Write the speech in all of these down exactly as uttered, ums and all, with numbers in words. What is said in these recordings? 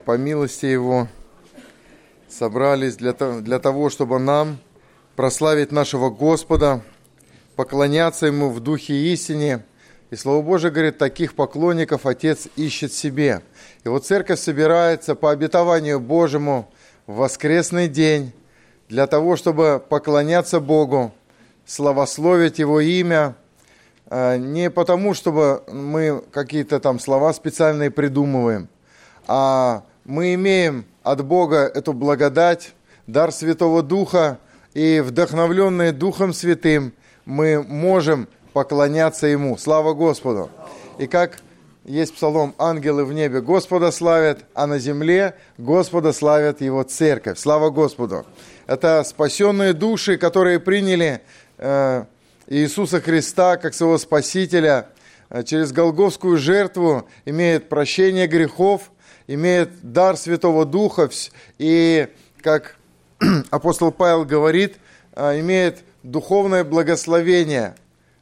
По милости Его собрались для того, чтобы нам прославить нашего Господа, поклоняться Ему в духе и истине. И Слово Божие говорит, таких поклонников Отец ищет себе. И вот церковь собирается по обетованию Божьему в воскресный день для того, чтобы поклоняться Богу, славословить Его имя, не потому, чтобы мы какие-то там слова специальные придумываем, а мы имеем от Бога эту благодать, дар Святого Духа, и вдохновленные Духом Святым мы можем поклоняться Ему. Слава Господу! И как есть псалом «Ангелы в небе Господа славят, а на земле Господа славят Его церковь». Слава Господу! Это спасенные души, которые приняли э, Иисуса Христа как своего Спасителя, э, через Голгофскую жертву, имеют прощение грехов, имеет дар Святого Духа, и, как апостол Павел говорит, имеет духовное благословение.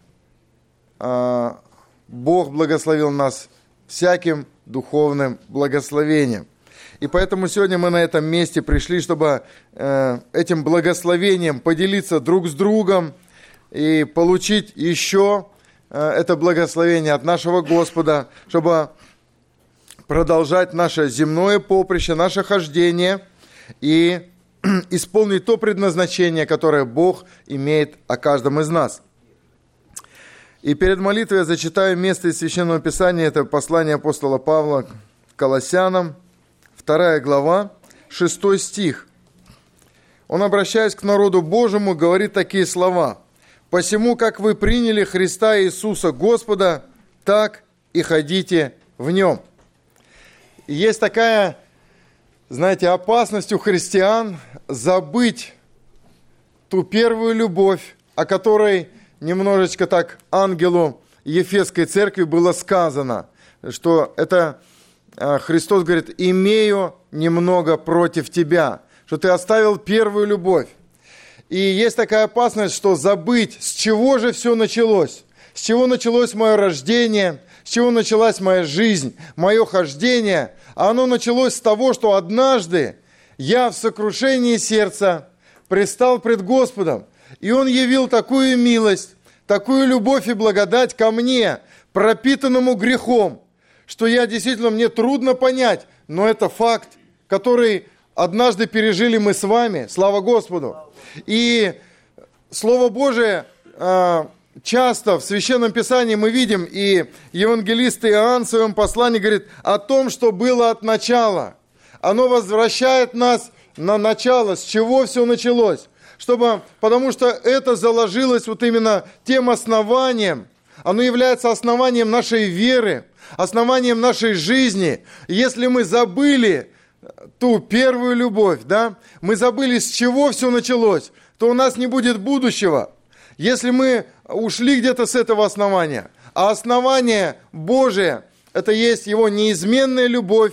Бог благословил нас всяким духовным благословением. И поэтому сегодня мы на этом месте пришли, чтобы этим благословением поделиться друг с другом и получить еще это благословение от нашего Господа, чтобы продолжать наше земное поприще, наше хождение и исполнить то предназначение, которое Бог имеет о каждом из нас. И перед молитвой я зачитаю место из Священного Писания, это послание апостола Павла к Колоссянам, вторая глава, шестой стих. Он, обращаясь к народу Божьему, говорит такие слова: «Посему, как вы приняли Христа Иисуса Господа, так и ходите в Нем». Есть такая, знаете, опасность у христиан забыть ту первую любовь, о которой немножечко так ангелу Ефесской церкви было сказано, что это Христос говорит: «Имею немного против тебя», что ты оставил первую любовь. И есть такая опасность, что забыть, с чего же все началось, с чего началось мое рождение, с чего началась моя жизнь, мое хождение. А оно началось с того, что однажды я в сокрушении сердца предстал пред Господом, и Он явил такую милость, такую любовь и благодать ко мне, пропитанному грехом, что я действительно, мне трудно понять, но это факт, который однажды пережили мы с вами, слава Господу. И Слово Божие часто в Священном Писании мы видим, и евангелист Иоанн в своем послании говорит о том, что было от начала. Оно возвращает нас на начало, с чего все началось. Чтобы, потому что это заложилось вот именно тем основанием, оно является основанием нашей веры, основанием нашей жизни. Если мы забыли ту первую любовь, да, мы забыли, с чего все началось, то у нас не будет будущего. Если мы ушли где-то с этого основания, а основание Божие, это есть Его неизменная любовь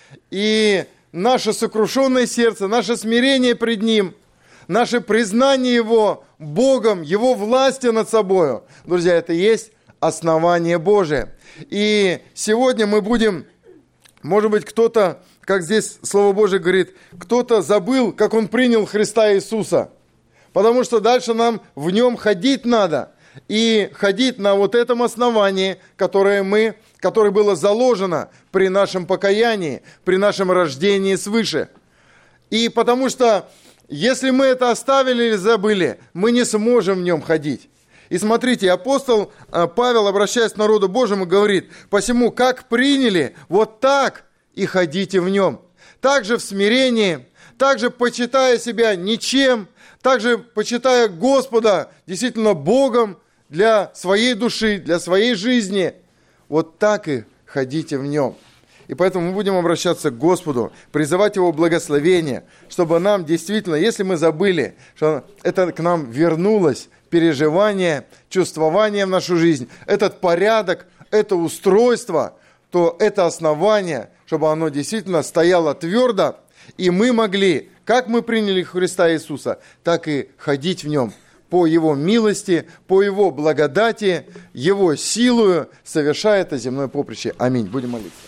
и наше сокрушенное сердце, наше смирение пред Ним, наше признание Его Богом, Его власти над собою. Друзья, это есть основание Божие. И сегодня мы будем, может быть, кто-то, как здесь Слово Божие говорит, кто-то забыл, как он принял Христа Иисуса. Потому что дальше нам в Нем ходить надо. И ходить на вот этом основании, которое, мы, которое было заложено при нашем покаянии, при нашем рождении свыше. И потому что, если мы это оставили или забыли, мы не сможем в Нем ходить. И смотрите, апостол Павел, обращаясь к народу Божьему, говорит: «Посему, как приняли, вот так и ходите в Нем». Также в смирении, также почитая себя ничем, также почитая Господа действительно Богом для своей души, для своей жизни, вот так и ходите в Нем. И поэтому мы будем обращаться к Господу, призывать Его благословение, чтобы нам действительно, если мы забыли, что это к нам вернулось, переживание, чувствование в нашу жизнь, этот порядок, это устройство, то это основание, чтобы оно действительно стояло твердо, и мы могли, как мы приняли Христа Иисуса, так и ходить в Нем по Его милости, по Его благодати, Его силою, совершая это земное поприще. Аминь. Будем молиться.